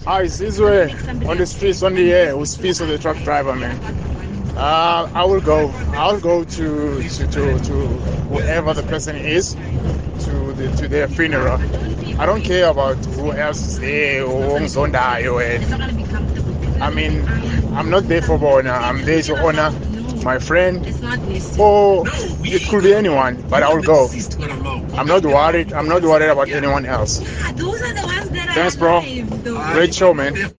It's Israel on the streets, on the air, with peace of the truck driver, man. I will go. I'll go to whoever the person is to their funeral. I don't care about who else is there or who's on the I mean, I'm not there for honor. I'm there to honor my friend, or it could be anyone, but I will go. I'm not worried. I'm not worried about anyone else. Thanks, bro. Great show, man.